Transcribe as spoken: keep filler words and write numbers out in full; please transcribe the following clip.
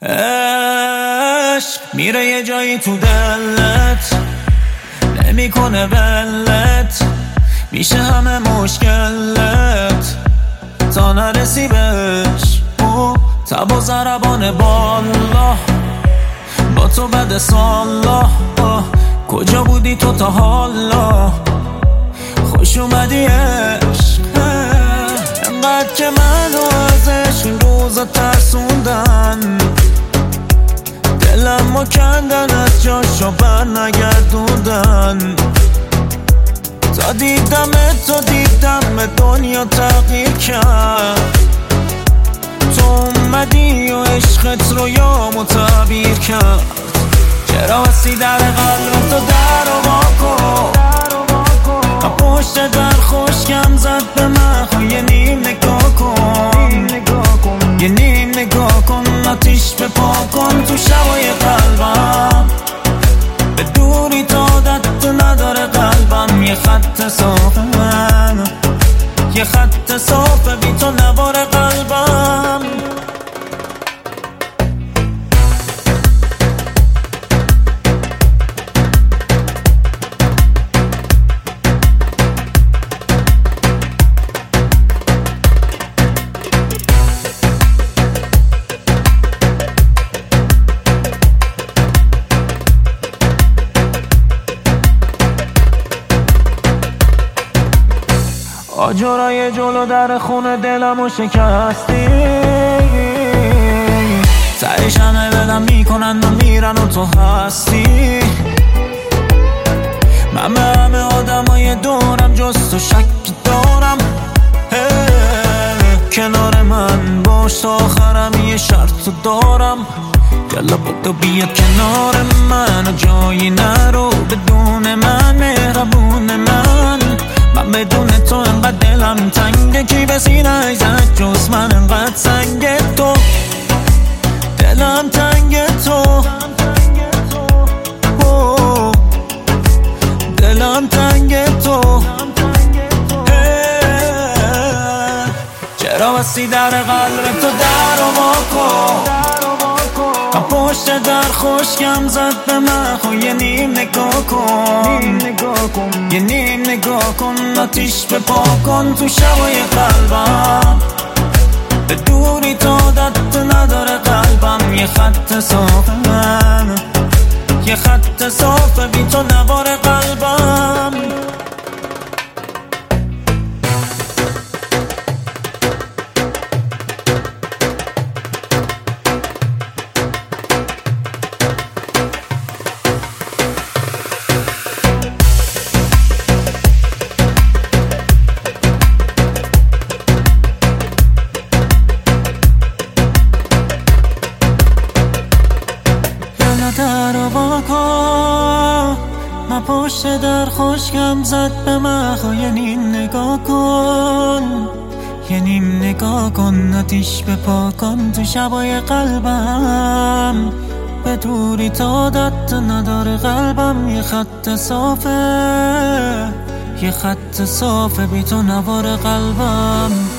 عشق میره یه جایی تو دلت، نمیکنه ولت، میشه همه مشکلت تا نرسی بهش. او تب و ضربان بالا با تو بد سالا، کجا بودی تو تا حالا؟ خوش اومدی عشق، انقدر که منو ازش این روزا ترسوندن، دلم و کندن از جاشو بر نگردوندن. تا دیدم تو دیدم دنیا تغییر کرد، تو اومدی و عشقت رو یامو تعبیر کرد. چرا وسی در قلب تو در و واکن، پشت در خوشگم زد به من، خو یه نیم نگاه کن، یه نیم نگاه کن، آتیش به پا کن تو شبای قلبم. به دوری تا عادت نداره قلبم، یه خط صافه من، یه خط صافه بی تو نوار قلبم. آجرای جلو در خونه دلمو شکستی، تهش همه بدم میکنن و میرن و تو هستی. من به همه آدمای دورم جز تو شک دارم، کنار من باش تا آخرم یه شرط دارم. یالا بدو بیا کنار من و جایی نرو بدون من، مهربون من. من بدون تو انقدر دلم تنگه، کی به سینه زد جز من انقدر سنگ تو، دلم تنگ تو، دلم تنگ تو. چرا وسی در قلب تو در و واکن، پشت در خوشگم زد به من، خو یه نیم نگاه کن، یه نیم نگاه کن، آتیش به پا کن تو شبای قلبم. به دوری تا عادت نداره قلبم، یه خط صافه من، یه خط صافه بی تو نوار قلبم. در و واکن، من پشت در خوشگم زد به من، خو یه نیم نگاه کن، یه نیم نگاه کن، آتیش به پا کن تو شبای قلبم. به دوری تا عادت نداره قلبم، یه خط صافه، یه خط صافه بی تو نوار قلبم.